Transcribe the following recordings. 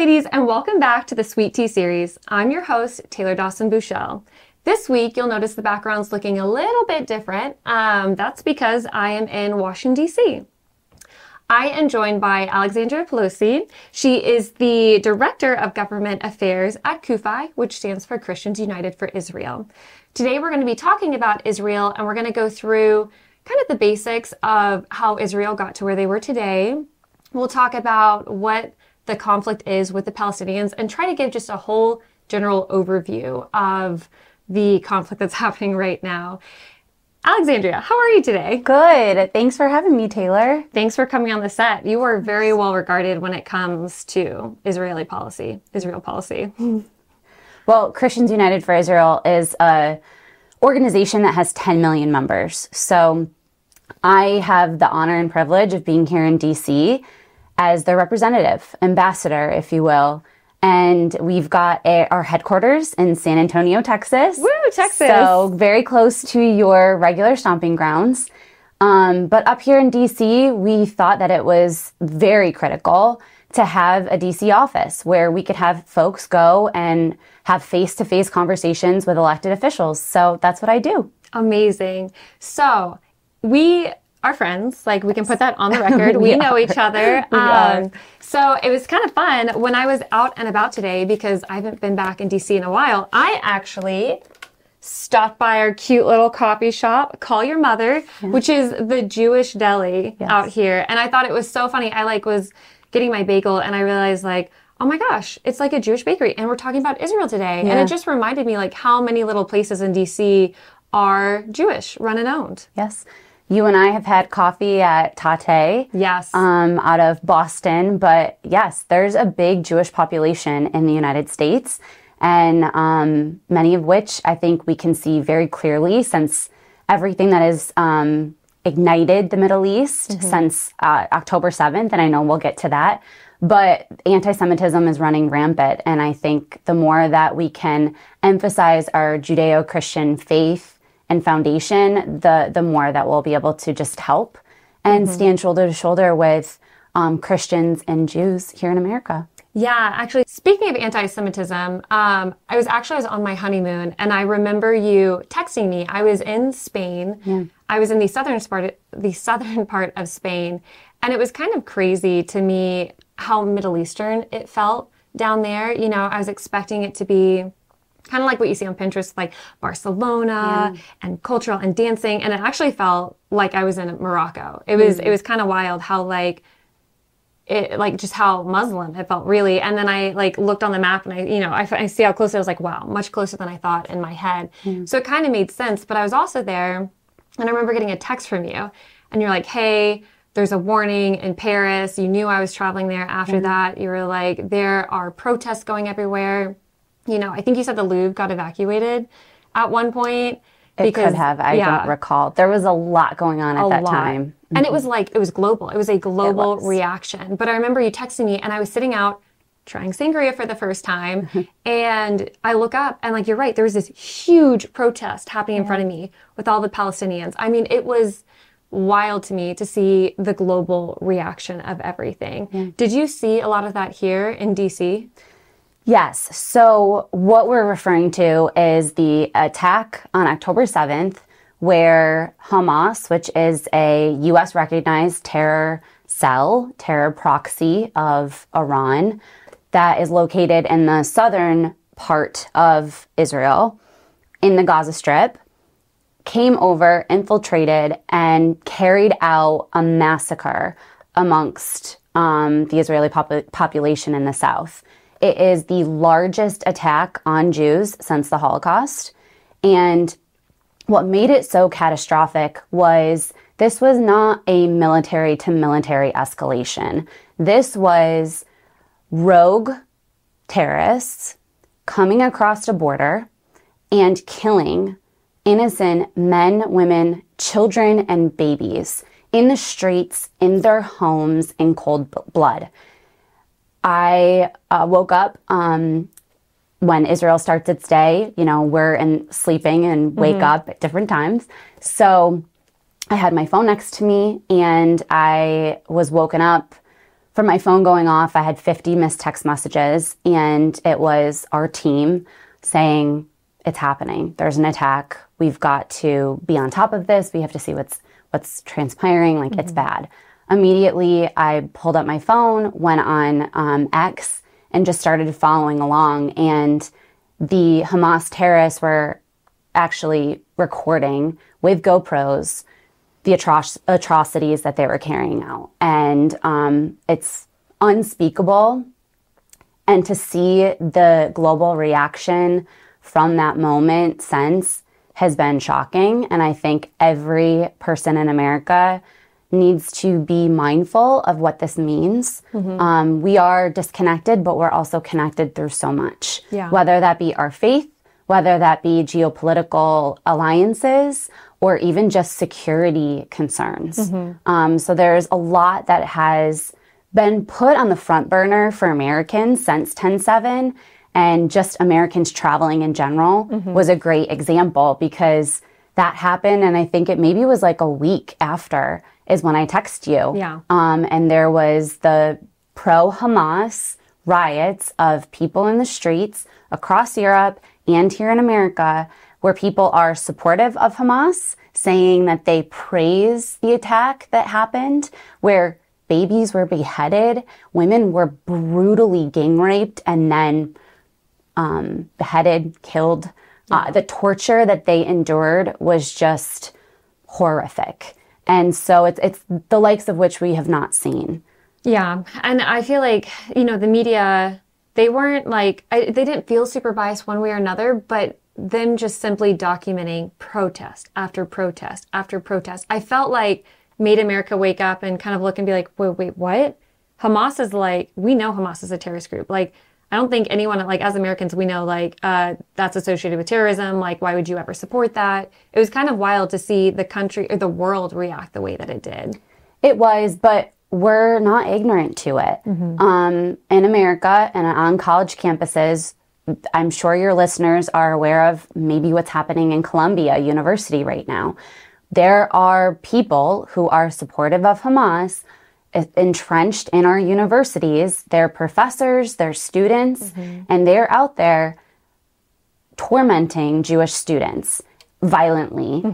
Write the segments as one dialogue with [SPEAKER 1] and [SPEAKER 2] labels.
[SPEAKER 1] ladies, and welcome back to the Sweet Tea series. I'm your host, Taylor Dawson Bushell. This week, you'll notice the background's looking a little bit different. That's because I am in Washington, D.C. I am joined by Alexandria Pelosi. She is the Director of Government Affairs at CUFI, which stands for Christians United for Israel. Today, we're going to be talking about Israel, and we're going to go through kind of the basics of how Israel got to where they were today. We'll talk about what the conflict is with the Palestinians and try to give just a whole general overview of the conflict that's happening right now. Alexandria, how are you today?
[SPEAKER 2] Good. Thanks for having me, Taylor.
[SPEAKER 1] Thanks for coming on the set. You are very well regarded when it comes to Israel policy.
[SPEAKER 2] Well, Christians United for Israel is a organization that has 10 million members. So I have the honor and privilege of being here in DC as the representative, ambassador, if you will. And we've got our headquarters in San Antonio, Texas.
[SPEAKER 1] Woo, Texas!
[SPEAKER 2] So very close to your regular stomping grounds. But up here in DC, we thought that it was very critical to have a DC office where we could have folks go and have face-to-face conversations with elected officials. So that's what I do.
[SPEAKER 1] Amazing. So we are friends. Like, we can put that on the record. We know each other. So it was kind of fun when I was out and about today, because I haven't been back in DC in a while. I actually stopped by our cute little coffee shop, Call Your Mother, which is the Jewish deli out here. And I thought it was so funny. I was getting my bagel and I realized oh my gosh, it's like a Jewish bakery. And we're talking about Israel today. Yeah. And it just reminded me how many little places in DC are Jewish, run and owned.
[SPEAKER 2] Yes. You and I have had coffee at Tate.
[SPEAKER 1] Yes.
[SPEAKER 2] Out of Boston. But yes, there's a big Jewish population in the United States, and many of which I think we can see very clearly since everything that has ignited the Middle East since October 7th, and I know we'll get to that. But anti-Semitism is running rampant, and I think the more that we can emphasize our Judeo-Christian faith and foundation, the more that we'll be able to just help and stand shoulder to shoulder with Christians and Jews here in America.
[SPEAKER 1] Yeah, actually, speaking of anti-Semitism, I was on my honeymoon, and I remember you texting me. I was in Spain. Yeah. I was in the southern part of Spain, and it was kind of crazy to me how Middle Eastern it felt down there. You know, I was expecting it to be kind of like what you see on Pinterest, like Barcelona and cultural and dancing. And it actually felt like I was in Morocco. It was kind of wild how just how Muslim it felt, really. And then I looked on the map and I see how close it was. Wow, much closer than I thought in my head. So it kind of made sense. But I was also there, and I remember getting a text from you, and you're like, hey, there's a warning in Paris. You knew I was traveling there after that. You were like, there are protests going everywhere. I think you said the Louvre got evacuated at one point.
[SPEAKER 2] It could have. I don't recall. There was a lot going on at that time.
[SPEAKER 1] And it was global. It was a global reaction. But I remember you texting me, and I was sitting out trying sangria for the first time. And I look up, and you're right, there was this huge protest happening in front of me with all the Palestinians. I mean, it was wild to me to see the global reaction of everything. Yeah. Did you see a lot of that here in DC?
[SPEAKER 2] Yes. So what we're referring to is the attack on October 7th, where Hamas, which is a U.S. recognized terror cell, terror proxy of Iran, that is located in the southern part of Israel in the Gaza Strip, came over, infiltrated, and carried out a massacre amongst the Israeli population in the south. It is the largest attack on Jews since the Holocaust. And what made it so catastrophic was this was not a military to military escalation. This was rogue terrorists coming across a border and killing innocent men, women, children, and babies in the streets, in their homes, in cold blood. I woke up when Israel starts its day. We're sleeping and wake up at different times. So I had my phone next to me, and I was woken up from my phone going off, I had 50 missed text messages, and it was our team saying, it's happening. There's an attack. We've got to be on top of this. We have to see what's transpiring. Like, it's bad. Immediately, I pulled up my phone, went on X, and just started following along. And the Hamas terrorists were actually recording with GoPros the atrocities that they were carrying out. And it's unspeakable. And to see the global reaction from that moment since has been shocking. And I think every person in America needs to be mindful of what this means. We are disconnected, but we're also connected through so much.
[SPEAKER 1] Yeah.
[SPEAKER 2] Whether that be our faith, whether that be geopolitical alliances, or even just security concerns. So there's a lot that has been put on the front burner for Americans since 10/7, and just Americans traveling in general was a great example, because that happened, and I think it maybe was like a week after is when I text you.
[SPEAKER 1] Yeah.
[SPEAKER 2] And there was the pro-Hamas riots of people in the streets across Europe and here in America, where people are supportive of Hamas, saying that they praise the attack that happened, where babies were beheaded, women were brutally gang raped and then beheaded, killed. The torture that they endured was just horrific. And so it's the likes of which we have not seen.
[SPEAKER 1] Yeah. And I feel like, the media, they weren't like, they didn't feel super biased one way or another, but them just simply documenting protest after protest after protest, I felt like made America wake up and kind of look and be like, wait, what? Hamas is like, we know Hamas is a terrorist group. Like, I don't think anyone, like, as Americans, we know, like, that's associated with terrorism. Like, why would you ever support that? It was kind of wild to see the country or the world react the way that it did.
[SPEAKER 2] It was, but we're not ignorant to it. In America and on college campuses, I'm sure your listeners are aware of maybe what's happening in Columbia University right now. There are people who are supportive of Hamas entrenched in our universities. They're professors, they're students, and they're out there tormenting Jewish students violently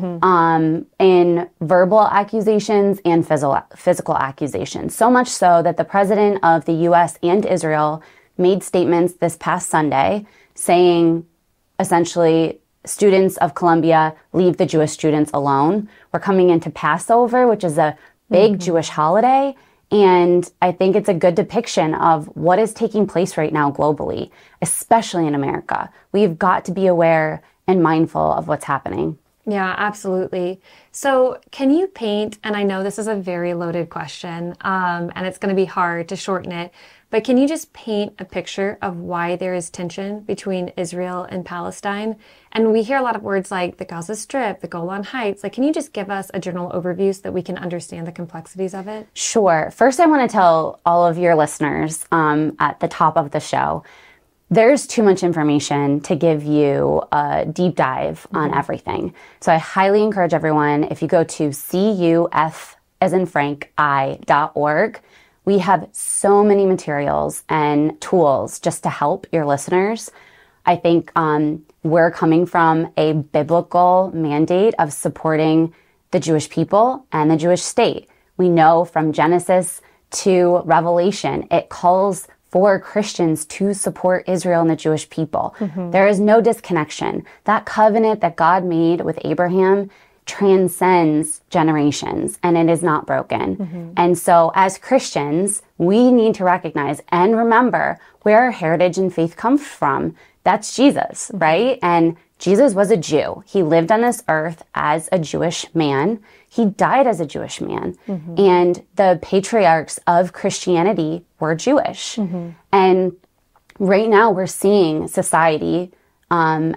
[SPEAKER 2] in verbal accusations and physical accusations. So much so that the president of the U.S. and Israel made statements this past Sunday saying, essentially, students of Columbia, leave the Jewish students alone. We're coming into Passover, which is a big Jewish holiday. And I think it's a good depiction of what is taking place right now globally, especially in America. We've got to be aware and mindful of what's happening.
[SPEAKER 1] Yeah, absolutely. So can you paint, and I know this is a very loaded question, and it's going to be hard to shorten it, but can you just paint a picture of why there is tension between Israel and Palestine? And we hear a lot of words like the Gaza Strip, the Golan Heights. Like, can you just give us a general overview so that we can understand the complexities of it?
[SPEAKER 2] Sure. First, I want to tell all of your listeners at the top of the show, there's too much information to give you a deep dive on everything. So I highly encourage everyone, if you go to CUF as in Frank, I.org, we have so many materials and tools just to help your listeners. I think we're coming from a biblical mandate of supporting the Jewish people and the Jewish state. We know from Genesis to Revelation, it calls for Christians to support Israel and the Jewish people. There is no disconnection. That covenant that God made with Abraham transcends generations, and it is not broken. And so as Christians, we need to recognize and remember where our heritage and faith comes from. That's Jesus, right? And Jesus was a Jew. He lived on this earth as a Jewish man. He died as a Jewish man. And the patriarchs of Christianity were Jewish. And right now we're seeing society and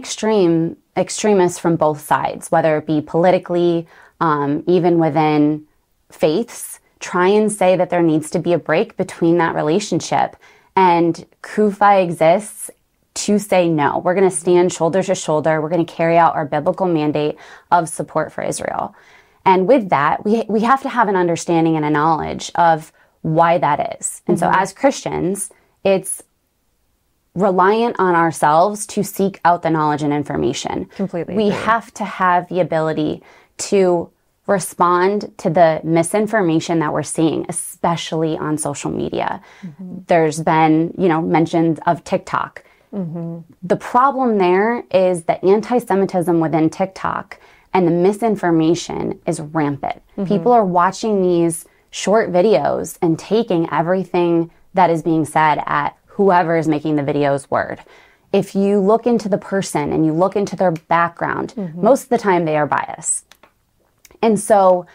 [SPEAKER 2] extremists from both sides, whether it be politically, even within faiths, try and say that there needs to be a break between that relationship. And CUFI exists to say no. We're going to stand shoulder to shoulder. We're going to carry out our biblical mandate of support for Israel. And with that, we have to have an understanding and a knowledge of why that is. And so as Christians, it's reliant on ourselves to seek out the knowledge and information.
[SPEAKER 1] Completely
[SPEAKER 2] We
[SPEAKER 1] agree.
[SPEAKER 2] have to have the ability to respond to the misinformation that we're seeing, especially on social media. There's been, mentions of TikTok. The problem there is that anti-Semitism within TikTok and the misinformation is rampant. People are watching these short videos and taking everything that is being said at whoever is making the video's word. If you look into the person and you look into their background, most of the time they are biased. And so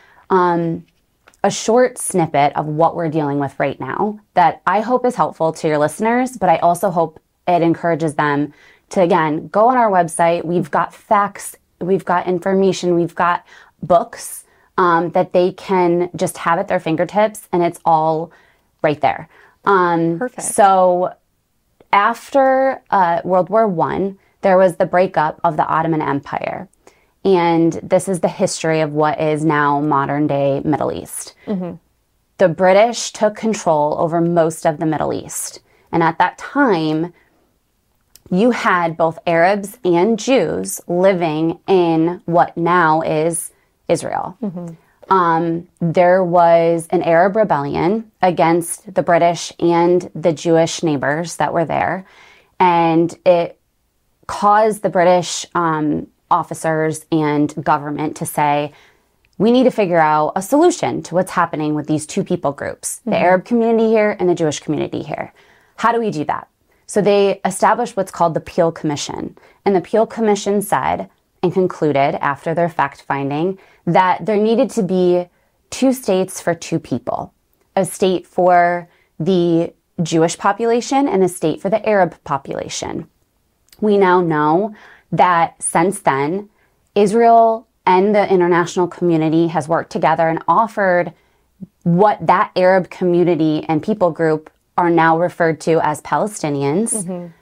[SPEAKER 2] a short snippet of what we're dealing with right now that I hope is helpful to your listeners, but I also hope it encourages them to, again, go on our website. We've got facts, we've got information, we've got books that they can just have at their fingertips, and it's all right there.
[SPEAKER 1] Perfect.
[SPEAKER 2] So after World War I, there was the breakup of the Ottoman Empire. And this is the history of what is now modern day Middle East. The British took control over most of the Middle East. And at that time, you had both Arabs and Jews living in what now is Israel. There was an Arab rebellion against the British and the Jewish neighbors that were there. And it caused the British officers and government to say, we need to figure out a solution to what's happening with these two people groups, the Arab community here and the Jewish community here. How do we do that? So they established what's called the Peel Commission. And the Peel Commission said and concluded after their fact-finding that there needed to be two states for two people, a state for the Jewish population and a state for the Arab population. We now know that since then, Israel and the international community has worked together and offered what that Arab community and people group are now referred to as Palestinians,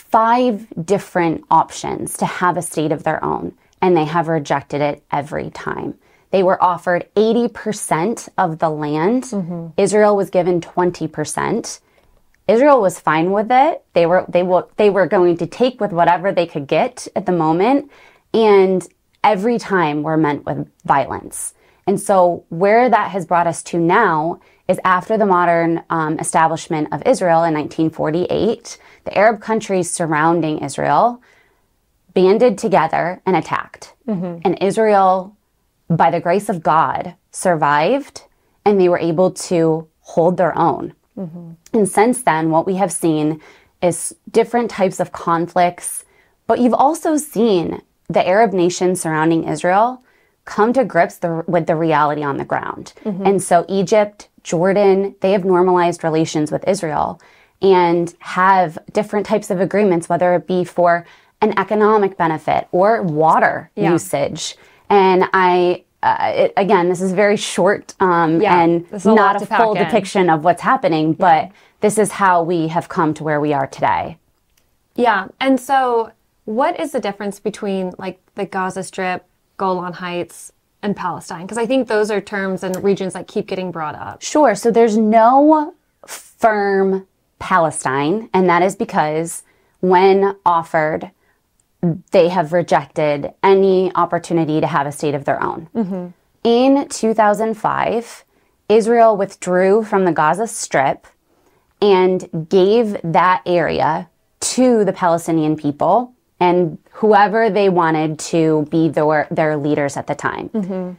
[SPEAKER 2] 5 different options to have a state of their own, and they have rejected it every time. They were offered 80% of the land. Israel was given 20%. Israel was fine with it. They were going to take with whatever they could get at the moment, and every time were met with violence. And so where that has brought us to now is after the modern establishment of Israel in 1948, the Arab countries surrounding Israel banded together and attacked. And Israel, by the grace of God, survived, and they were able to hold their own. And since then, what we have seen is different types of conflicts, but you've also seen the Arab nations surrounding Israel come to grips with the reality on the ground. And so Egypt, Jordan, they have normalized relations with Israel and have different types of agreements, whether it be for an economic benefit or water usage. And again, this is very short and not a full depiction of what's happening, but this is how we have come to where we are today.
[SPEAKER 1] Yeah. And so what is the difference between like the Gaza Strip, Golan Heights, and Palestine? Because I think those are terms and regions that keep getting brought up.
[SPEAKER 2] Sure. So there's no firm Palestine, and that is because when offered, they have rejected any opportunity to have a state of their own. In 2005, Israel withdrew from the Gaza Strip and gave that area to the Palestinian people and whoever they wanted to be their leaders at the time.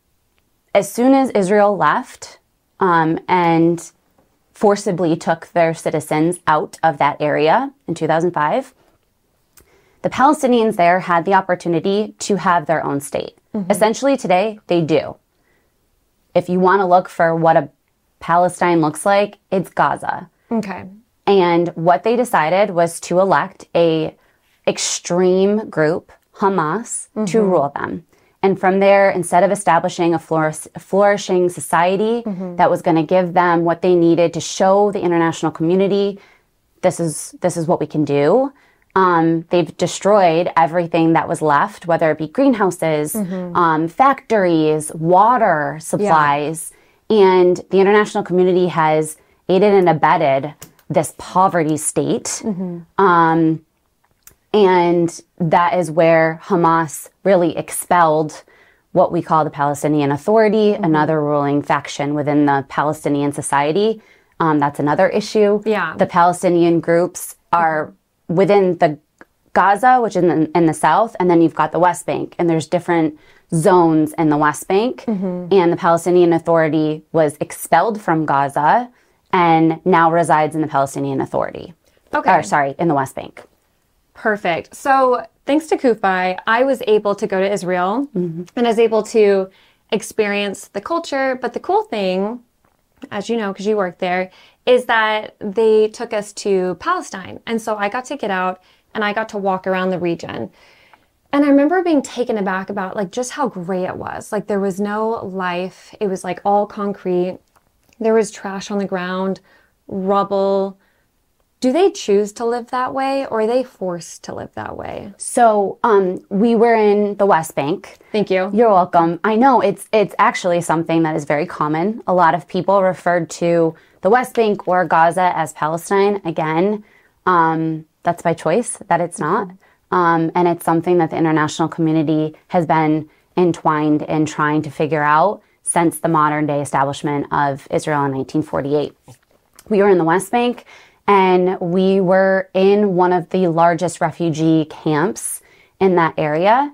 [SPEAKER 2] As soon as Israel left and forcibly took their citizens out of that area in 2005, the Palestinians there had the opportunity to have their own state. Essentially today, they do. If you want to look for what a Palestine looks like, it's Gaza.
[SPEAKER 1] Okay.
[SPEAKER 2] And what they decided was to elect a extreme group, Hamas, to rule them. And from there, instead of establishing a flourishing society that was going to give them what they needed to show the international community, this is what we can do. They've destroyed everything that was left, whether it be greenhouses, factories, water supplies, And the international community has aided and abetted this poverty state. And that is where Hamas really expelled what we call the Palestinian Authority, another ruling faction within the Palestinian society. That's another issue.
[SPEAKER 1] Yeah.
[SPEAKER 2] The Palestinian groups are within the Gaza, which is in the south, and then you've got the West Bank, and there's different zones in the West Bank. And the Palestinian Authority was expelled from Gaza and now resides in the Palestinian Authority. In the West Bank.
[SPEAKER 1] Perfect. So thanks to Kufi, I was able to go to Israel and I was able to experience the culture. But the cool thing, as you know, because you worked there, is that they took us to Palestine. And so I got to get out and I got to walk around the region. And I remember being taken aback about like just how gray it was. Like there was no life. It was like all concrete. There was trash on the ground, rubble. Do they choose to live that way or are they forced to live that way?
[SPEAKER 2] So we were in the West Bank.
[SPEAKER 1] Thank you.
[SPEAKER 2] You're welcome. I know it's actually something that is very common. A lot of people referred to the West Bank or Gaza as Palestine. Again, that's by choice, that it's not. And it's something that the international community has been entwined in trying to figure out since the modern day establishment of Israel in 1948. We were in the West Bank and we were in one of the largest refugee camps in that area.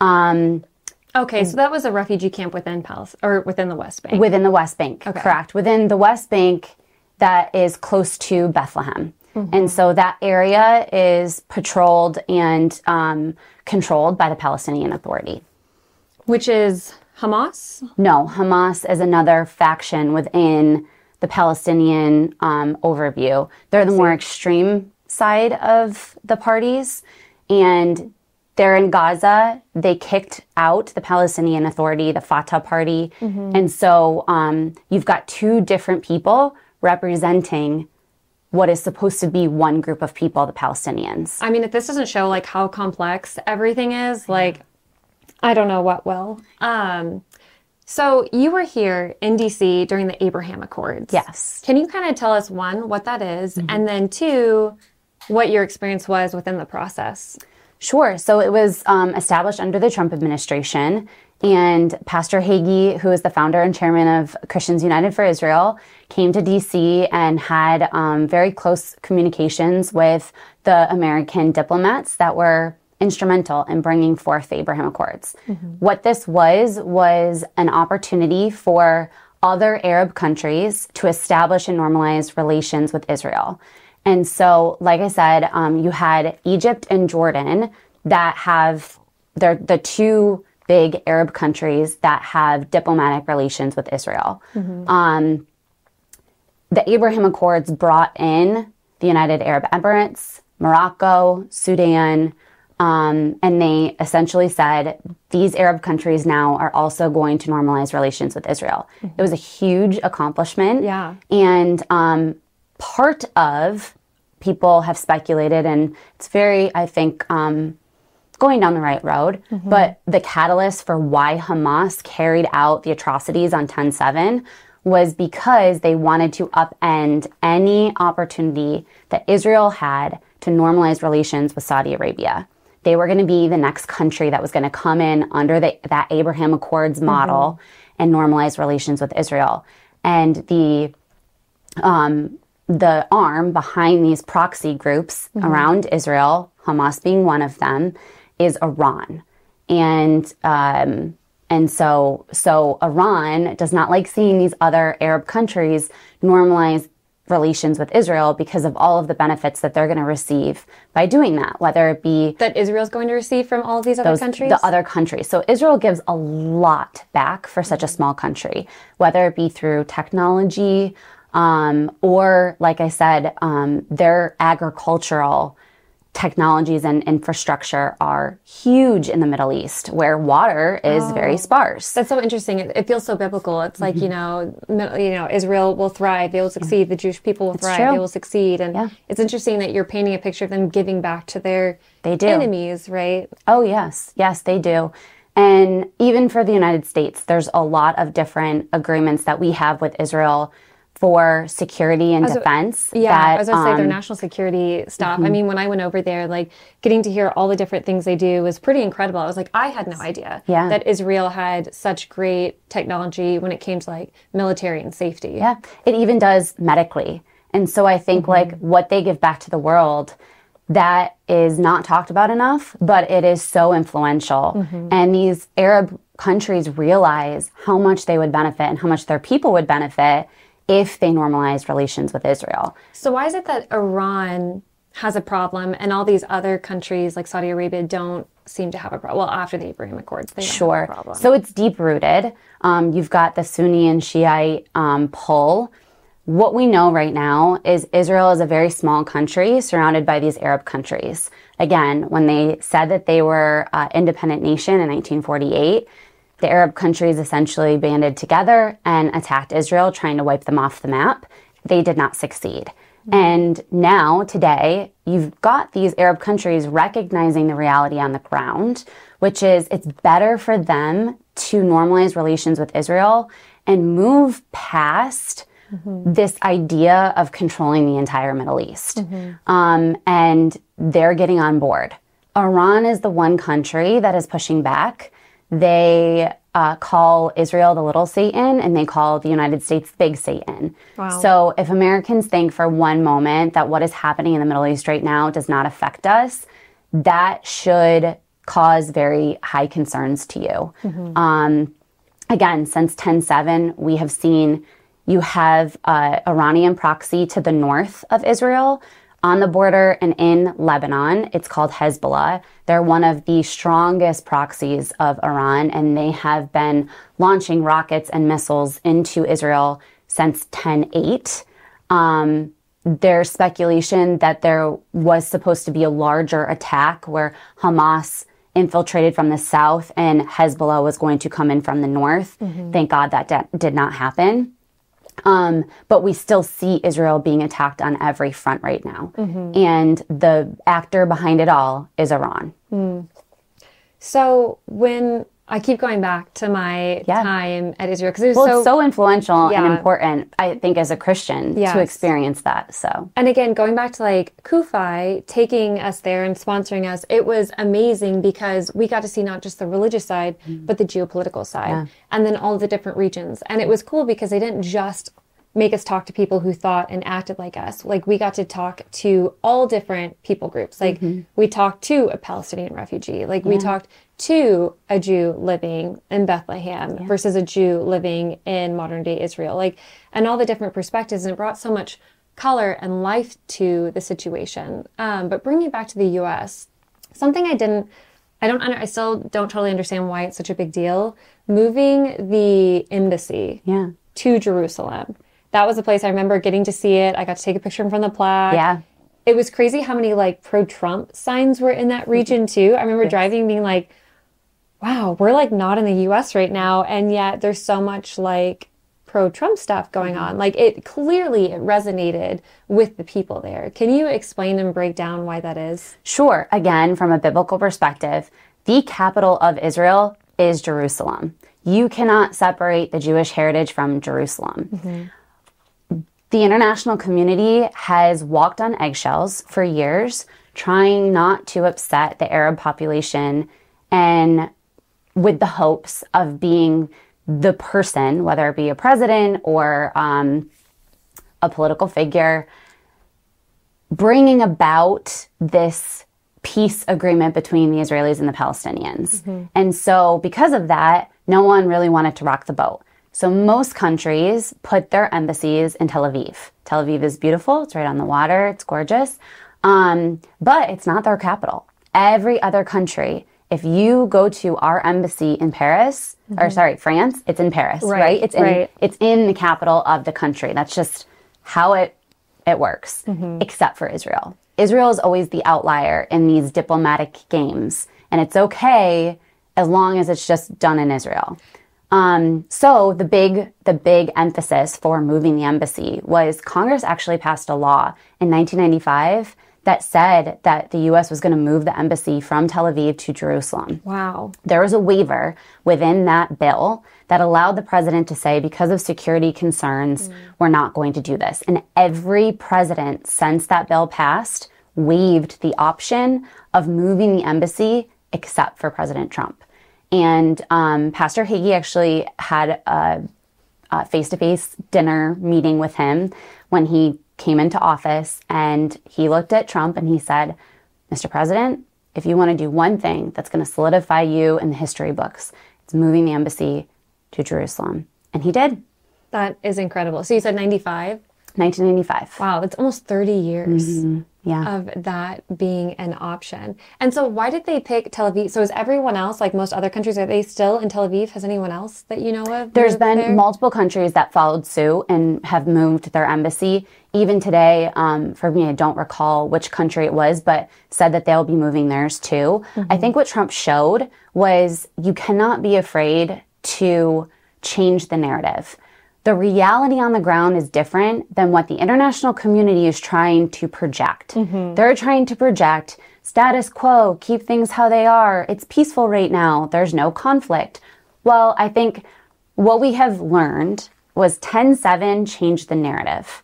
[SPEAKER 1] Okay, so that was a refugee camp within within the West Bank.
[SPEAKER 2] Within the West Bank, correct. Within the West Bank that is close to Bethlehem. And so that area is patrolled and controlled by the Palestinian Authority.
[SPEAKER 1] Which is Hamas?
[SPEAKER 2] No, Hamas is another faction within the Palestinian overview. They're the more extreme side of the parties. And they're in Gaza. They kicked out the Palestinian Authority, the Fatah party. And so you've got two different people representing what is supposed to be one group of people, the Palestinians.
[SPEAKER 1] I mean, if this doesn't show like how complex everything is, like, I don't know what will. So you were here in DC during the Abraham Accords.
[SPEAKER 2] Yes.
[SPEAKER 1] Can you kind of tell us, one, what that is, and then two, what your experience was within the process?
[SPEAKER 2] Sure. So it was established under the Trump administration, and Pastor Hagee, who is the founder and chairman of Christians United for Israel, came to DC and had very close communications with the American diplomats that were instrumental in bringing forth the Abraham Accords. What this was an opportunity for other Arab countries to establish and normalize relations with Israel. And so, like I said, you had Egypt and Jordan that have, they're the two big Arab countries that have diplomatic relations with Israel. The Abraham Accords brought in the United Arab Emirates, Morocco, Sudan, and they essentially said these Arab countries now are also going to normalize relations with Israel. It was a huge accomplishment.
[SPEAKER 1] Yeah.
[SPEAKER 2] And part of, people have speculated, and it's very, I think, going down the right road, but the catalyst for why Hamas carried out the atrocities on 10/7 was because they wanted to upend any opportunity that Israel had to normalize relations with Saudi Arabia. They were going to be the next country that was going to come in under that Abraham Accords model and normalize relations with Israel. And the arm behind these proxy groups around Israel, Hamas being one of them, is Iran. And so Iran does not like seeing these other Arab countries normalize relations with Israel because of all of the benefits that they're going to receive by doing that, whether it be
[SPEAKER 1] that Israel's going to receive from all of these other countries?
[SPEAKER 2] The other countries. So Israel gives a lot back for such a small country, whether it be through technology, or, like I said, their agricultural technologies and infrastructure are huge in the Middle East, where water is very sparse.
[SPEAKER 1] That's so interesting. It feels so biblical. It's like, you know, Israel will thrive. They will succeed. The Jewish people will thrive.
[SPEAKER 2] True.
[SPEAKER 1] They will succeed. And it's interesting that you're painting a picture of them giving back to their enemies, right?
[SPEAKER 2] Oh, yes. Yes, they do. And even for the United States, there's a lot of different agreements that we have with Israel for security and defense.
[SPEAKER 1] Yeah, I was going to say their national security stuff. I mean, when I went over there, like getting to hear all the different things they do was pretty incredible. I was like, I had no idea that Israel had such great technology when it came to like military and safety.
[SPEAKER 2] Yeah, it even does medically. And so I think like what they give back to the world, that is not talked about enough, but it is so influential. And these Arab countries realize how much they would benefit and how much their people would benefit if they normalized relations with Israel.
[SPEAKER 1] So why is it that Iran has a problem and all these other countries like Saudi Arabia don't seem to have a problem? Well, after the Abraham Accords, they don't have a problem.
[SPEAKER 2] So it's deep-rooted. You've got the Sunni and Shiite pull. What we know right now is Israel is a very small country surrounded by these Arab countries. Again, when they said that they were an independent nation in 1948, the Arab countries essentially banded together and attacked Israel, trying to wipe them off the map. They did not succeed. And now, today, you've got these Arab countries recognizing the reality on the ground, which is it's better for them to normalize relations with Israel and move past this idea of controlling the entire Middle East. And they're getting on board. Iran is the one country that is pushing back. They call Israel the little Satan, and they call the United States big Satan.
[SPEAKER 1] Wow.
[SPEAKER 2] So if Americans think for one moment that what is happening in the Middle East right now does not affect us, that should cause very high concerns to you. Again, since 10/7, we have seen you have Iranian proxy to the north of Israel, on the border and in Lebanon. It's called Hezbollah. They're one of the strongest proxies of Iran, and they have been launching rockets and missiles into Israel since 10/8. There's speculation that there was supposed to be a larger attack where Hamas infiltrated from the south and Hezbollah was going to come in from the north. Thank God that did not happen. But we still see Israel being attacked on every front right now. And the actor behind it all is Iran.
[SPEAKER 1] So when I keep going back to my time at Israel, because
[SPEAKER 2] it's so influential and important, I think, as a Christian to experience that. So,
[SPEAKER 1] and again, going back to like Kufai taking us there and sponsoring us, it was amazing because we got to see not just the religious side, but the geopolitical side, and then all the different regions. And it was cool because they didn't just make us talk to people who thought and acted like us. Like we got to talk to all different people groups. Like we talked to a Palestinian refugee. Like we talked to a Jew living in Bethlehem versus a Jew living in modern day Israel. Like, and all the different perspectives, and it brought so much color and life to the situation. But bringing it back to the U.S., something I still don't totally understand why it's such a big deal. Moving the embassy to Jerusalem. That was a place I remember getting to see it. I got to take a picture from the plaque.
[SPEAKER 2] Yeah.
[SPEAKER 1] It was crazy how many like pro-Trump signs were in that region too. I remember driving being like, wow, we're like not in the US right now. And yet there's so much like pro-Trump stuff going on. Like it resonated with the people there. Can you explain and break down why that is?
[SPEAKER 2] Sure. Again, from a biblical perspective, the capital of Israel is Jerusalem. You cannot separate the Jewish heritage from Jerusalem. The international community has walked on eggshells for years, trying not to upset the Arab population, and with the hopes of being the person, whether it be a president or a political figure, bringing about this peace agreement between the Israelis and the Palestinians. And so because of that, no one really wanted to rock the boat. So most countries put their embassies in Tel Aviv. Tel Aviv is beautiful. It's right on the water. It's gorgeous. But it's not their capital. Every other country, if you go to our embassy in Paris, France, it's in Paris, right? It's in the capital of the country. That's just how it works, except for Israel. Israel is always the outlier in these diplomatic games. And it's okay as long as it's just done in Israel. So the big emphasis for moving the embassy was Congress actually passed a law in 1995 that said that the U.S. was going to move the embassy from Tel Aviv to Jerusalem.
[SPEAKER 1] Wow.
[SPEAKER 2] There was a waiver within that bill that allowed the president to say, because of security concerns, we're not going to do this. And every president since that bill passed waived the option of moving the embassy except for President Trump. And Pastor Hagee actually had a face-to-face dinner meeting with him when he came into office, and he looked at Trump and he said, Mr. President, if you want to do one thing that's going to solidify you in the history books, it's moving the embassy to Jerusalem. And he did.
[SPEAKER 1] That is incredible. So you said 95?
[SPEAKER 2] 1995.
[SPEAKER 1] Wow, it's almost 30 years
[SPEAKER 2] Yeah.
[SPEAKER 1] of that being an option. And so why did they pick Tel Aviv? So is everyone else, like most other countries, are they still in Tel Aviv? Has anyone else that you know of?
[SPEAKER 2] There's been multiple countries that followed suit and have moved their embassy. Even today, for me, I don't recall which country it was, but said that they'll be moving theirs too. I think what Trump showed was you cannot be afraid to change the narrative. The reality on the ground is different than what the international community is trying to project. They're trying to project status quo, keep things how they are. It's peaceful right now. There's no conflict. Well, I think what we have learned was 10-7 changed the narrative.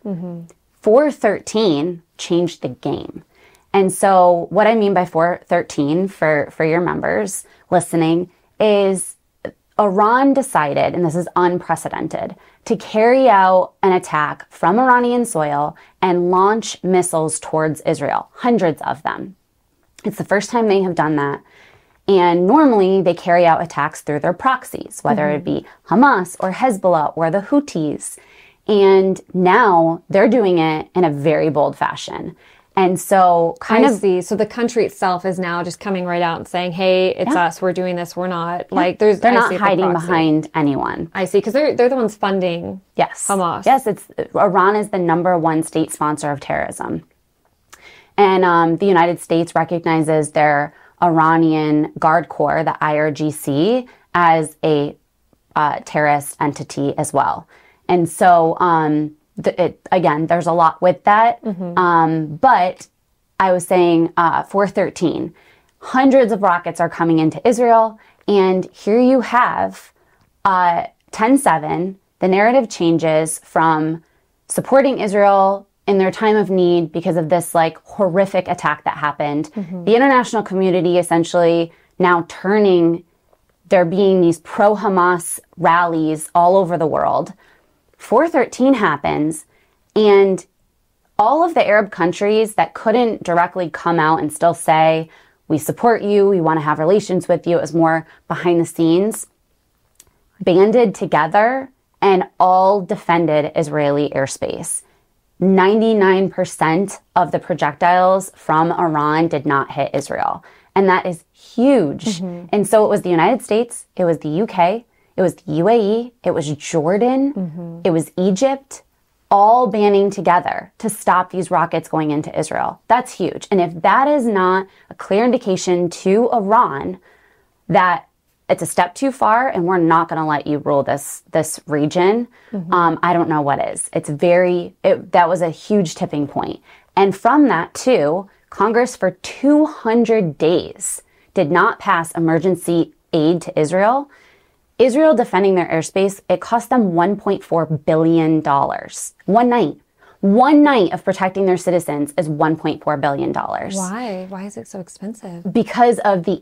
[SPEAKER 2] 4-13 changed the game. And so what I mean by 4-13 for your members listening is Iran decided, and this is unprecedented, to carry out an attack from Iranian soil and launch missiles towards Israel, hundreds of them. It's the first time they have done that. And normally they carry out attacks through their proxies, whether it be Hamas or Hezbollah or the Houthis. And now they're doing it in a very bold fashion. And so
[SPEAKER 1] I see. So the country itself is now just coming right out and saying, hey, it's us. We're doing this. We're not. Like they're
[SPEAKER 2] not hiding behind anyone.
[SPEAKER 1] I see. Because they're the ones funding Hamas.
[SPEAKER 2] Yes, Iran is the #1 state sponsor of terrorism. And the United States recognizes their Iranian Guard Corps, the IRGC, as a terrorist entity as well. And so again, there's a lot with that. But I was saying 4-13, hundreds of rockets are coming into Israel. And here you have 10-7. The narrative changes from supporting Israel in their time of need because of this like horrific attack that happened. The international community essentially now turning, there being these pro-Hamas rallies all over the world. 4-13 happens, and all of the Arab countries that couldn't directly come out and still say, we support you, we want to have relations with you, it was more behind the scenes, banded together and all defended Israeli airspace. 99% of the projectiles from Iran did not hit Israel. And that is huge. And so it was the United States, it was the UK, it was the UAE, it was Jordan, it was Egypt, all banding together to stop these rockets going into Israel. That's huge. And if that is not a clear indication to Iran that it's a step too far and we're not going to let you rule this region, I don't know what is. That was a huge tipping point. And from that too, Congress for 200 days did not pass emergency aid to Israel. Israel defending their airspace, it cost them $1.4 billion. One night. One night of protecting their citizens is $1.4 billion.
[SPEAKER 1] Why? Why is it so expensive?
[SPEAKER 2] Because of the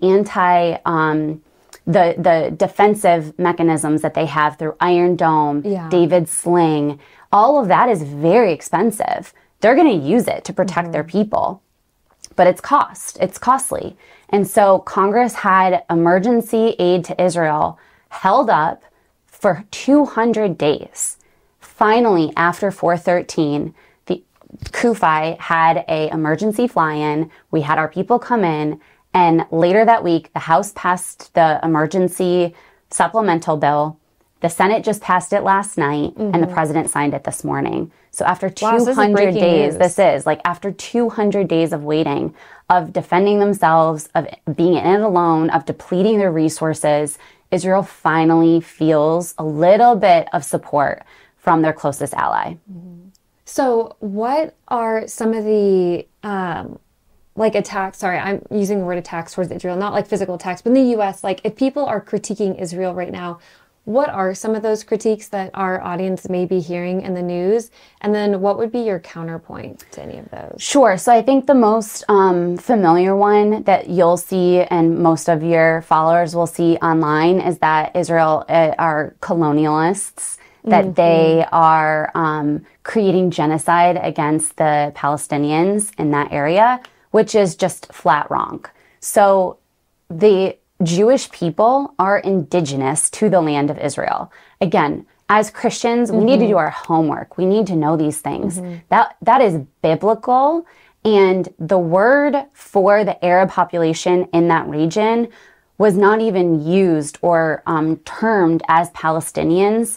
[SPEAKER 2] the defensive mechanisms that they have through Iron Dome, David's Sling. All of that is very expensive. They're going to use it to protect their people. But it's costly. And so Congress had emergency aid to Israel held up for 200 days. Finally, after 4/13, the CUFI had a emergency fly-in. We had our people come in, and later that week, the House passed the emergency supplemental bill. The Senate just passed it last night, and the president signed it this morning. So after 200 days, after 200 days of waiting, of defending themselves, of being in it alone, of depleting their resources, Israel finally feels a little bit of support from their closest ally.
[SPEAKER 1] So what are some of the like attacks, sorry, I'm using the word attacks towards Israel, not like physical attacks, but in the US, like if people are critiquing Israel right now, what are some of those critiques that our audience may be hearing in the news? And then what would be your counterpoint to any of those?
[SPEAKER 2] Sure. So I think the most familiar one that you'll see and most of your followers will see online is that Israel are colonialists, that they are creating genocide against the Palestinians in that area, which is just flat wrong. So the Jewish people are indigenous to the land of Israel. Again, as Christians, we need to do our homework. We need to know these things. That is biblical. And the word for the Arab population in that region was not even used or termed as Palestinians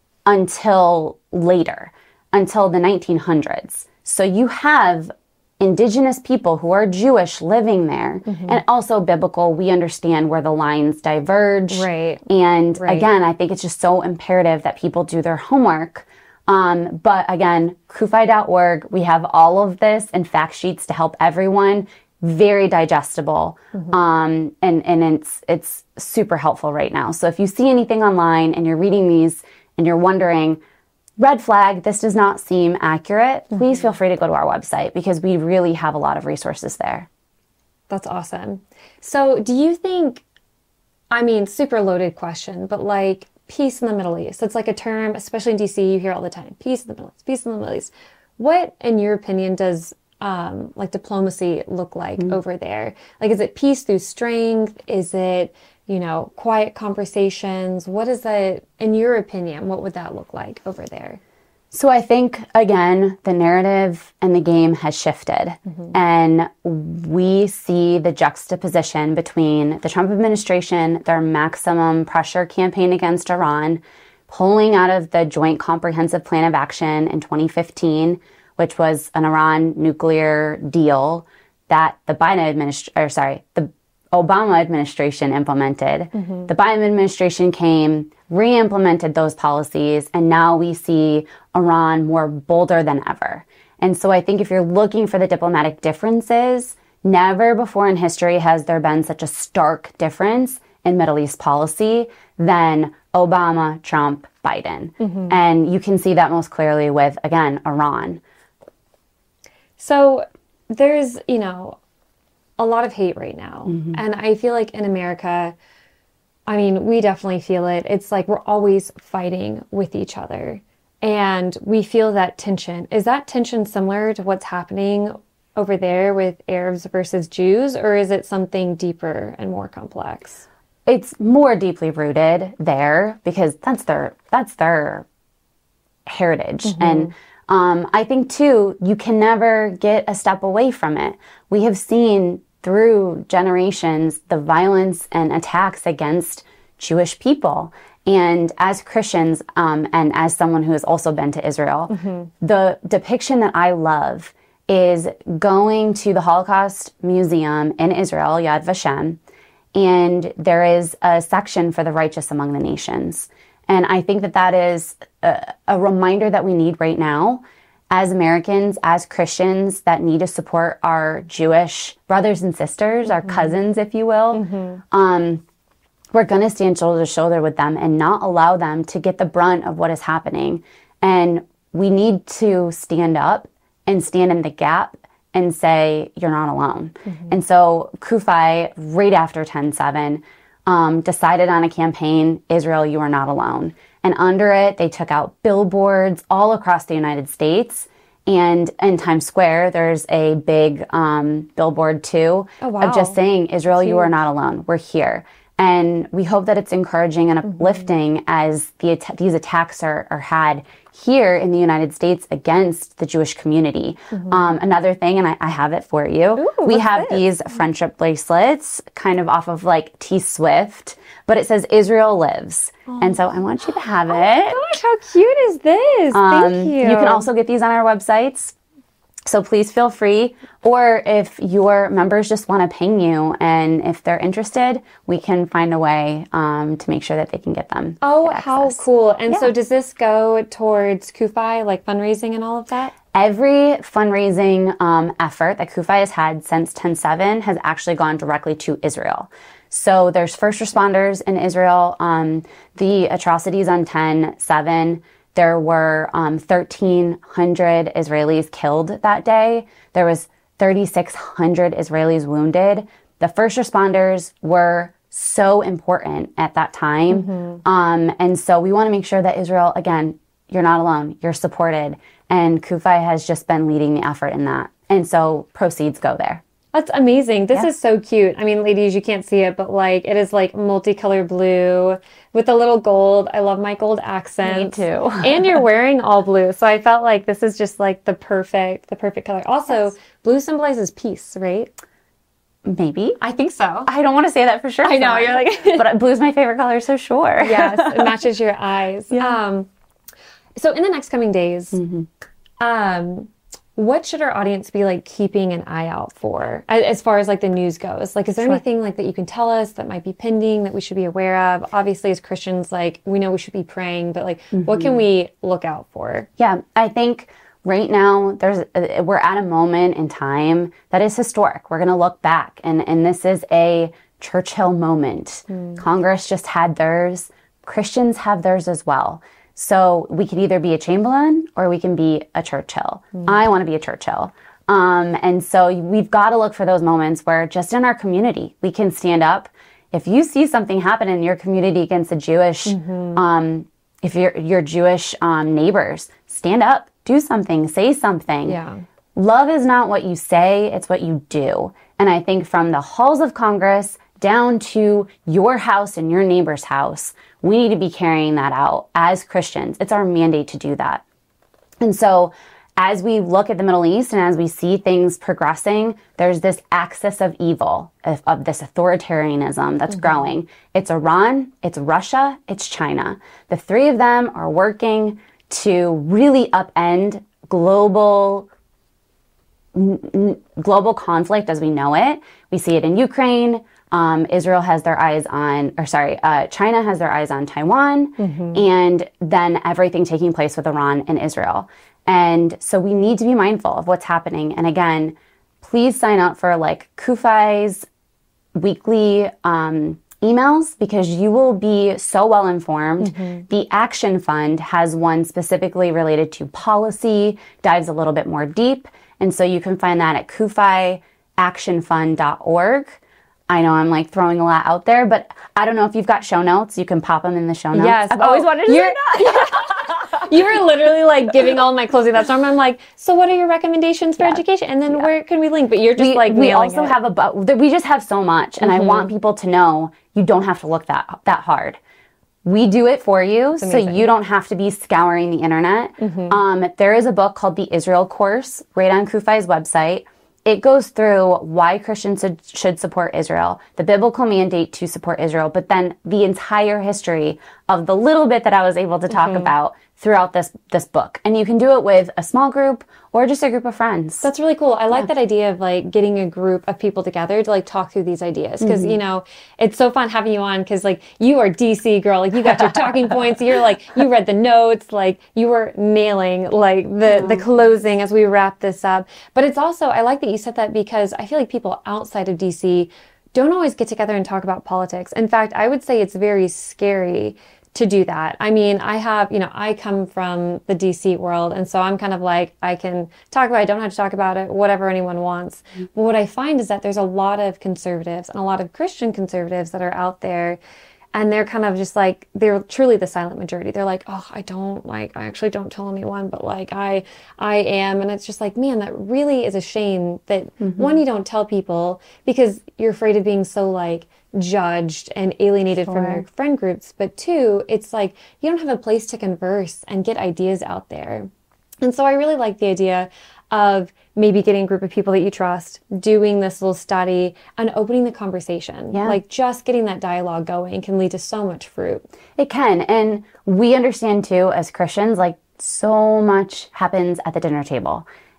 [SPEAKER 2] until later, until the 1900s. So you have indigenous people who are Jewish living there, and also biblical. We understand where the lines diverge.
[SPEAKER 1] Right.
[SPEAKER 2] And again, I think it's just so imperative that people do their homework. But again, CUFI.org, we have all of this and fact sheets to help everyone. Very digestible. And it's super helpful right now. So if you see anything online and you're reading these and you're wondering, red flag, this does not seem accurate, please feel free to go to our website because we really have a lot of resources there.
[SPEAKER 1] That's awesome. So do you think, I mean, super loaded question, but like peace in the Middle East, it's like a term, especially in DC, you hear all the time, peace in the Middle East, peace in the Middle East. What, in your opinion, does like diplomacy look like over there? Like, is it peace through strength? Is it, you know, quiet conversations? What is that, in your opinion, what would that look like over there?
[SPEAKER 2] So I think, again, the narrative and the game has shifted. And we see the juxtaposition between the Trump administration, their maximum pressure campaign against Iran, pulling out of the Joint Comprehensive Plan of Action in 2015, which was an Iran nuclear deal that the Obama administration implemented. The Biden administration came, re-implemented those policies, and now we see Iran more bolder than ever. And so I think if you're looking for the diplomatic differences, never before in history has there been such a stark difference in Middle East policy than Obama, Trump, Biden. And you can see that most clearly with, again, Iran.
[SPEAKER 1] So there's, you know, a lot of hate right now. And I feel like in America, I mean, we definitely feel it. It's like we're always fighting with each other. And we feel that tension. Is that tension similar to what's happening over there with Arabs versus Jews? Or is it something deeper and more complex?
[SPEAKER 2] It's more deeply rooted there because that's their heritage. And I think, too, you can never get a step away from it. We have seen through generations the violence and attacks against Jewish people. And as Christians, and as someone who has also been to Israel, the depiction that I love is going to the Holocaust Museum in Israel, Yad Vashem, and there is a section for the righteous among the nations. And I think that that is a reminder that we need right now as Americans, as Christians that need to support our Jewish brothers and sisters, our cousins, if you will. We're going to stand shoulder to shoulder with them and not allow them to get the brunt of what is happening. And we need to stand up and stand in the gap and say, you're not alone. And so CUFI, right after 10/7, decided on a campaign, Israel, you are not alone. And under it, they took out billboards all across the United States. And in Times Square, there's a big billboard too of just saying, Israel, you are not alone. We're here. And we hope that it's encouraging and uplifting as these attacks are had here in the United States against the Jewish community. Another thing, and I have it for you.
[SPEAKER 1] Ooh,
[SPEAKER 2] we have these friendship bracelets kind of off of like T Swift, but it says Israel lives. And so I want you to have it.
[SPEAKER 1] Oh my gosh, how cute is this? Thank you.
[SPEAKER 2] You can also get these on our websites. So please feel free, or if your members just want to ping you, and if they're interested, we can find a way to make sure that they can get them.
[SPEAKER 1] Oh,
[SPEAKER 2] get
[SPEAKER 1] how
[SPEAKER 2] access.
[SPEAKER 1] cool. And so does this go towards CUFI, like fundraising and all of that?
[SPEAKER 2] Every fundraising effort that CUFI has had since 10/7 has actually gone directly to Israel. So there's first responders in Israel. The atrocities on 10/7, there were 1,300 Israelis killed that day. There was 3,600 Israelis wounded. The first responders were so important at that time. And so we want to make sure that Israel, again, you're not alone. You're supported. And CUFI has just been leading the effort in that. And so proceeds go there.
[SPEAKER 1] That's amazing. This is so cute. I mean, ladies, you can't see it, but like it is like multicolored blue with a little gold. I love my gold accents.
[SPEAKER 2] Me too.
[SPEAKER 1] And you're wearing all blue. So I felt like this is just like the perfect color. Also, blue symbolizes peace, right?
[SPEAKER 2] Maybe.
[SPEAKER 1] I think so.
[SPEAKER 2] I don't want to say that for sure.
[SPEAKER 1] I know, you're like
[SPEAKER 2] but blue's my favorite color, so sure.
[SPEAKER 1] Yes, it matches your eyes.
[SPEAKER 2] Yeah.
[SPEAKER 1] So in the next coming days, what should our audience be like keeping an eye out for as far as like the news goes? Like, is there anything like that you can tell us that might be pending that we should be aware of? Obviously, as Christians, like we know we should be praying, but like what can we look out for?
[SPEAKER 2] Yeah, I think right now we're at a moment in time that is historic. We're going to look back, and this is a Churchill moment. Congress just had theirs. Christians have theirs as well. So we could either be a Chamberlain or we can be a Churchill. I want to be a Churchill. And so we've got to look for those moments where just in our community, we can stand up. If you see something happen in your community against a Jewish, if your Jewish neighbors, stand up, do something, say something.
[SPEAKER 1] Yeah.
[SPEAKER 2] Love is not what you say, it's what you do. And I think from the halls of Congress down to your house and your neighbor's house, we need to be carrying that out as Christians. It's our mandate to do that. And so as we look at the Middle East and as we see things progressing, there's this axis of evil, of this authoritarianism that's growing. It's Iran, it's Russia, it's China. The three of them are working to really upend global conflict as we know it. We see it in Ukraine. Israel has their eyes on, China has their eyes on Taiwan, and then everything taking place with Iran and Israel. And so we need to be mindful of what's happening. And again, please sign up for like CUFI's weekly emails because you will be so well informed. The Action Fund has one specifically related to policy, dives a little bit more deep. And so you can find that at CUFIactionfund.org. I know I'm like throwing a lot out there, but I don't know if you've got show notes. You can pop them in the show notes.
[SPEAKER 1] Yes.
[SPEAKER 2] I've always wanted to say that.
[SPEAKER 1] You were literally like giving all my closing thoughts. I'm like, so what are your recommendations for education? And then where can we link? But you're just
[SPEAKER 2] we also have we just have so much, and I want people to know you don't have to look that hard. We do it for you, so you don't have to be scouring the internet. There is a book called The Israel Course right on CUFI's website. It goes through why Christians should support Israel, the biblical mandate to support Israel, but then the entire history of the little bit that I was able to talk about throughout this book. And you can do it with a small group or just a group of friends.
[SPEAKER 1] That's really cool. I like that idea of like getting a group of people together to like talk through these ideas. Because, you know, it's so fun having you on because like you are DC girl, like you got your talking points. You're like, you read the notes, like you were nailing like the closing as we wrap this up. But it's also, I like that you said that because I feel like people outside of DC don't always get together and talk about politics. In fact, I would say it's very scary to do that. I mean, I come from the DC world, and so I'm kind of like, I can talk about it, I don't have to talk about it, whatever anyone wants. But what I find is that there's a lot of conservatives and a lot of Christian conservatives that are out there, and they're kind of just like, they're truly the silent majority. They're like, oh, I actually don't tell anyone, but like, I am. And it's just like, man, that really is a shame that one, you don't tell people because you're afraid of being so like, judged and alienated from your friend groups, but two, it's like you don't have a place to converse and get ideas out there. And so I really like the idea of maybe getting a group of people that you trust, doing this little study and opening the conversation. Like just getting that dialogue going can lead to so much fruit.
[SPEAKER 2] It can. And we understand too, as Christians, like so much happens at the dinner table.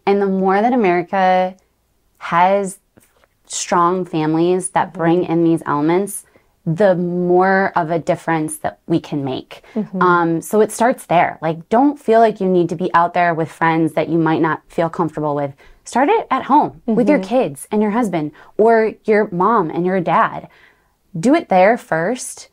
[SPEAKER 2] And the more that America has strong families that bring in these elements, the more of a difference that we can make. So it starts there. Like, don't feel like you need to be out there with friends that you might not feel comfortable with. Start it at home with your kids and your husband, or your mom and your dad. Do it there first.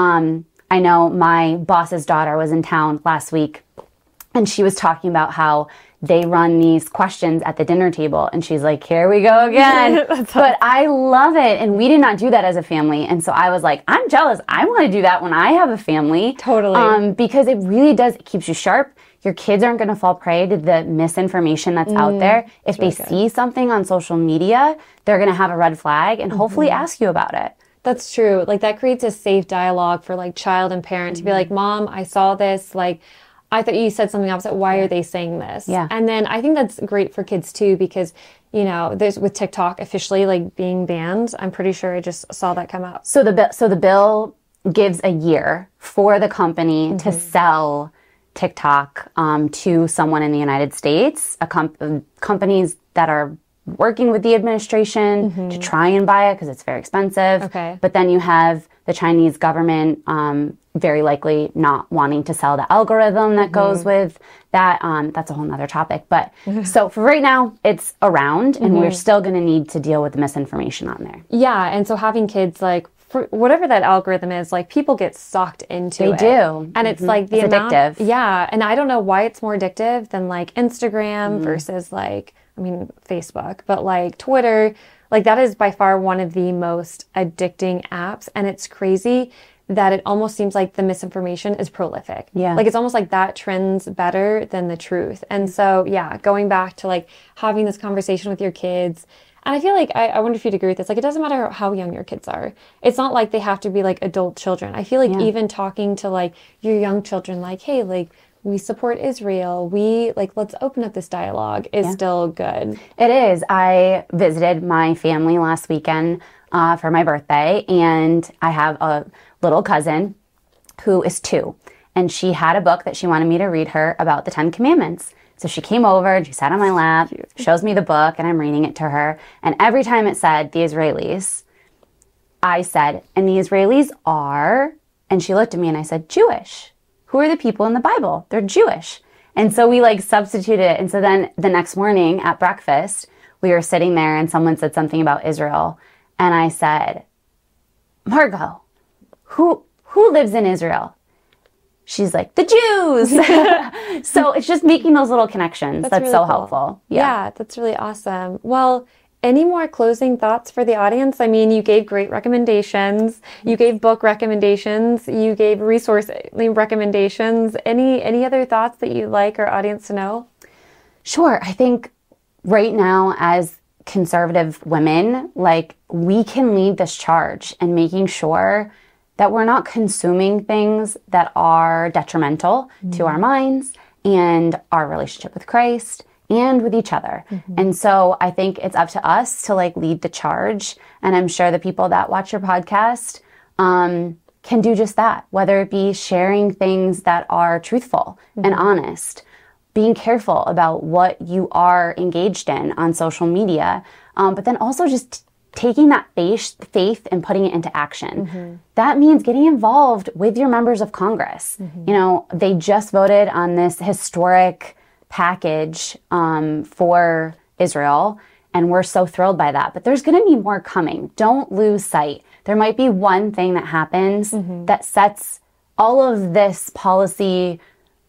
[SPEAKER 2] I know my boss's daughter was in town last week, and she was talking about how they run these questions at the dinner table, and she's like, here we go again. But I love it. And we did not do that as a family. And so I was like, I'm jealous. I want to do that when I have a family.
[SPEAKER 1] Totally.
[SPEAKER 2] Because it really does, it keeps you sharp. Your kids aren't going to fall prey to the misinformation that's out there. If they see something on social media, they're going to have a red flag and hopefully ask you about it.
[SPEAKER 1] That's true. Like, that creates a safe dialogue for like child and parent to be like, Mom, I saw this. Like, I thought you said something opposite. Why are they saying this?
[SPEAKER 2] Yeah.
[SPEAKER 1] And then I think that's great for kids too, because, you know, there's with TikTok officially like being banned. I'm pretty sure I just saw that come out.
[SPEAKER 2] So the bill gives a year for the company to sell TikTok to someone in the United States, companies that are working with the administration to try and buy it because it's very expensive.
[SPEAKER 1] Okay.
[SPEAKER 2] But then you have the Chinese government very likely not wanting to sell the algorithm that goes with that. That's a whole nother topic. But so for right now, it's around, and we're still going to need to deal with the misinformation on there.
[SPEAKER 1] Yeah. And so having kids, like, for whatever that algorithm is, like, people get sucked into it.
[SPEAKER 2] They do.
[SPEAKER 1] And it's like the
[SPEAKER 2] It's
[SPEAKER 1] amount,
[SPEAKER 2] addictive.
[SPEAKER 1] Yeah. And I don't know why it's more addictive than like Instagram versus like, I mean, Facebook, but like Twitter. Like, that is by far one of the most addicting apps. And it's crazy that it almost seems like the misinformation is prolific.
[SPEAKER 2] Yeah.
[SPEAKER 1] Like, it's almost like that trends better than the truth. And so, yeah, going back to like having this conversation with your kids. And I feel like, I wonder if you'd agree with this. Like, it doesn't matter how young your kids are. It's not like they have to be like adult children. I feel like even talking to like your young children, like, hey, like, we support Israel. We like, let's open up this dialogue is still good.
[SPEAKER 2] It is. I visited my family last weekend for my birthday, and I have a little cousin who is 2, and she had a book that she wanted me to read her about the 10 Commandments. So she came over and she sat on my lap, shows me the book, and I'm reading it to her. And every time it said the Israelis, I said, and the Israelis are, and she looked at me and I said, Jewish. Who are the people in the Bible? They're Jewish. And so we like substituted it. And so then the next morning at breakfast, we were sitting there and someone said something about Israel. And I said, Margot, who lives in Israel? She's like, the Jews. So it's just making those little connections. That's
[SPEAKER 1] really
[SPEAKER 2] so
[SPEAKER 1] cool.
[SPEAKER 2] helpful.
[SPEAKER 1] Yeah, that's really awesome. Well, any more closing thoughts for the audience? I mean, you gave great recommendations. You gave book recommendations. You gave resource recommendations. Any other thoughts that you'd like our audience to know?
[SPEAKER 2] Sure. I think right now, as conservative women, like, we can lead this charge in making sure that we're not consuming things that are detrimental to our minds and our relationship with Christ and with each other. And so I think it's up to us to like lead the charge. And I'm sure the people that watch your podcast can do just that, whether it be sharing things that are truthful and honest, being careful about what you are engaged in on social media, but then also just taking that faith and putting it into action. That means getting involved with your members of Congress. You know, they just voted on this historic package for Israel, and we're so thrilled by that. But there's going to be more coming. Don't lose sight. There might be one thing that happens that sets all of this policy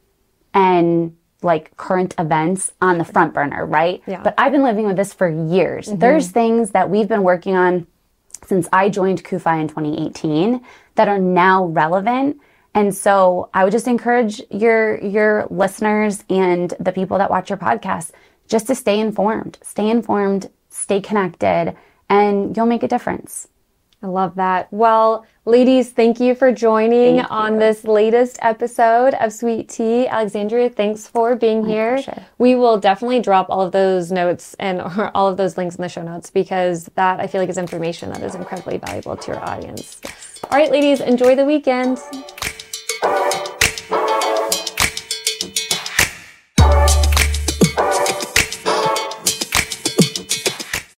[SPEAKER 2] and like current events on the front burner, right?
[SPEAKER 1] Yeah.
[SPEAKER 2] But I've been living with this for years. There's things that we've been working on since I joined CUFI in 2018 that are now relevant. And so I would just encourage your listeners and the people that watch your podcast just to stay informed, stay connected, and you'll make a difference.
[SPEAKER 1] I love that. Well, ladies, thank you for joining on this latest episode of Sweet Tea. Alexandria, thanks for being here.
[SPEAKER 2] Pleasure.
[SPEAKER 1] We will definitely drop all of those notes and all of those links in the show notes, because that I feel like is information that is incredibly valuable to your audience. All right, ladies, enjoy the weekend.